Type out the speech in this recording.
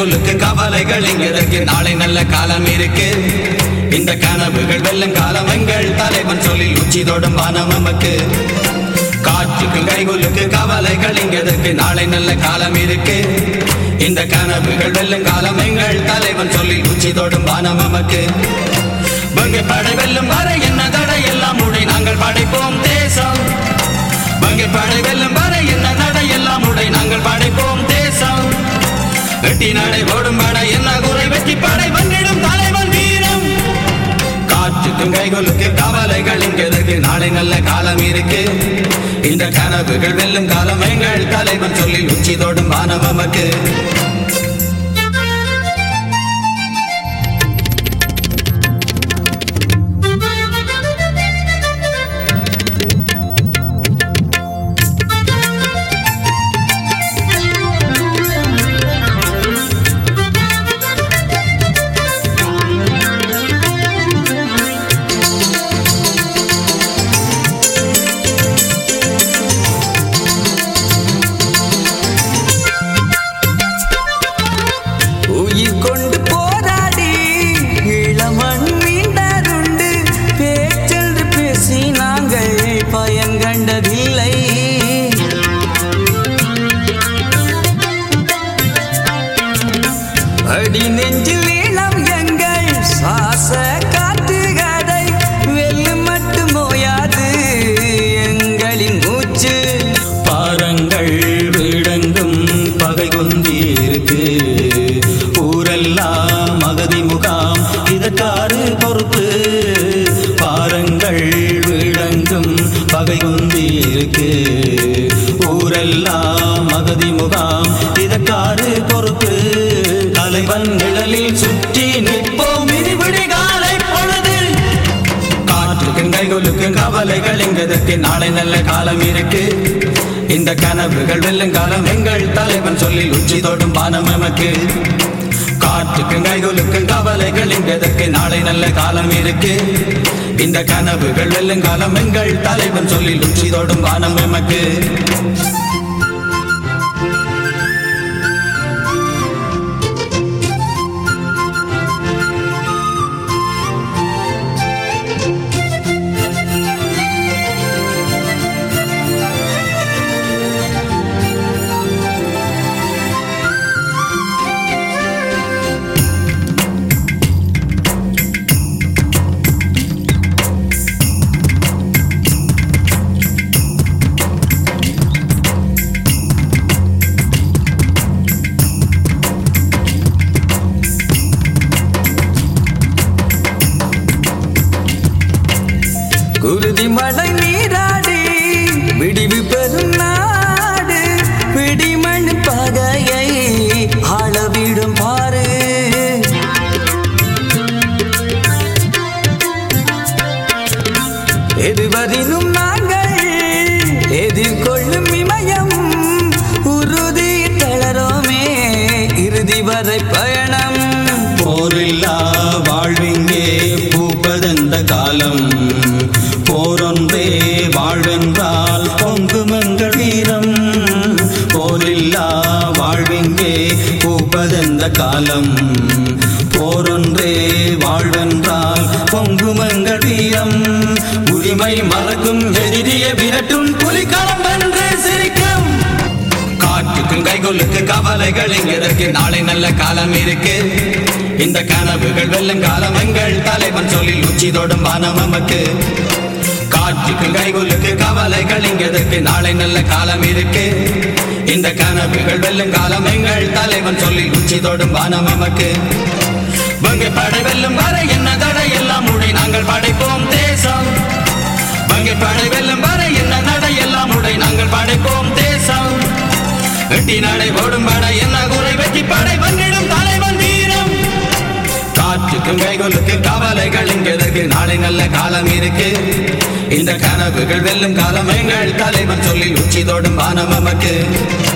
கைகொலுக்கு கவலைகள் எங்களுக்கு நாளை நல்ல காலம் இருக்கு. இந்த கனவுகள் வெல்லும் காலம் எங்கள் தலைவன் சொல்லி உச்சி தொடும் வானம் நமக்கு. காற்றுக்கு கைகொலுக்கு கவலைகள் எங்களுக்கு நாளை நல்ல காலம் இருக்கு. இந்த கனவுகள் வெல்லும் காலம் எங்கள் தலைவன் சொல்லி உச்சி தொடும் வானம் நமக்கு. பங்கை படை வெல்லும் வரை என்ன தடை எல்லாம் உடை நாங்கள் படைப்போம் தேசம். பங்கை படை வெல்லும் வரை என்ன நடை எல்லாம் உடை நாங்கள் படைப்போம் தேசம். வெட்டி நடை ஓடும் படை என்ன குறை வெற்றி படை வந்திடும் தலைவன் வீரம். காற்றுக்கும் கைகொலுக்கு கவலைகள் இங்கு நாளை நல்ல காலம் இருக்கு. இந்த கனவுகள் வெல்லும் காலம் எங்கள் தலைவன் சொல்லி உச்சி தொடும் வானம் நமக்கு. அடி நெஞ்சில் இளம் எங்கள் சுவாச காற்று கதை வெள்ளு மட்டும் ஓயாது எங்களின் மூச்சு. பாரங்கள் வீடெங்கும் பகை கொந்தி இருக்கு. ஊரெல்லாம் அகதி முகாம் இதற்காறு பொறுப்பு. பாரங்கள் வீடெங்கும் பகை கொந்தி இருக்கு. ஊரெல்லாம் அகதி முகாம் இதற்காறு பொறுப்பு. தலைவன் நிழலில் சுற்றி நிற்போம் விரிவிடி காலை பொழுது. காற்றுக்கும் கைகொலுக்கும் கவலைகள் எங்களுக்கு நாளை நல்ல காலம் இருக்கு. இந்த கனவுகள் வெல்லும் காலம் எங்கள் தலைவன் சொல்லி உச்சி தொடும் வானம் நமக்கு. காற்றுக்கும் கைகொலுக்கும் கவலைகள் எங்களுக்கு நாளை நல்ல காலம் இருக்கு. இந்த கனவுகள் வெல்லும் காலம் எங்கள் தலைவன் சொல்லி உச்சி தொடும் வானம் நமக்கு. குருதி மழை நீராடி விடிவு பெறும் நாடு. பிடிமண் பகையை ஆளவிடும் பாரு. எதுவரினும் நாங்கள் எதிர்கொள்ளும் இமயம். உறுதி தளரோமே இறுதி வரை பயணம். போரில்லா வாழ்விங்கே பூப்பதெந்த காலம். போரொன்றே வாழ்வென்றால் பொங்கும் எங்கள் வீரம். போரில்லா வாழ்விங்கே பூப்பதெந்த காலம். போரொன்றே வாழ்வென்றால் பொங்கும் எங்கள் வீரம். உரிமை மறக்கும் எதிரியை விரட்டும் புலிக்களம் என்று சிரிக்கும். காற்றுக்கும் கைகொலுக்கு கவலைகள் எங்களுக்கு நாளை நல்ல காலம் இருக்கு. இந்த கனவுகள் வெல்லும் காலம் எங்கள் தலைவன் சொல்லி உச்சி தொடும் வானம் நமக்கு. காற்றுக்கும் கைகொலுக்கு கவலைகள் எங்களுக்கு நாளை நல்ல காலம் இருக்கு. இந்த கனவுகள் வெல்லும் காலம் எங்கள் தலைவன் சொல்லி உச்சி தொடும் வானம் நமக்கு. பங்கை படை வெல்லும் வரை என்ன தடை எல்லாம் உடை நாங்கள் படைப்போம் தேசம். பங்கை படை வெல்லும் வரை என்ன நடை எல்லாம் உடை நாங்கள் படைப்போம் தேசம். வெட்டி நடை ஓடும் படை என்ன குறை வெற்றி படை வந்திடும் தலைவன் வீரம். காற்றுக்கும் கைகொலுக்கு கவலைகள் எங்களுக்கு நாளை நல்ல காலம் இருக்கு. இந்த கனவுகள் வெல்லும் காலம் எங்கள் தலைவன் சொல்லி உச்சி தொடும் வானம் நமக்கு.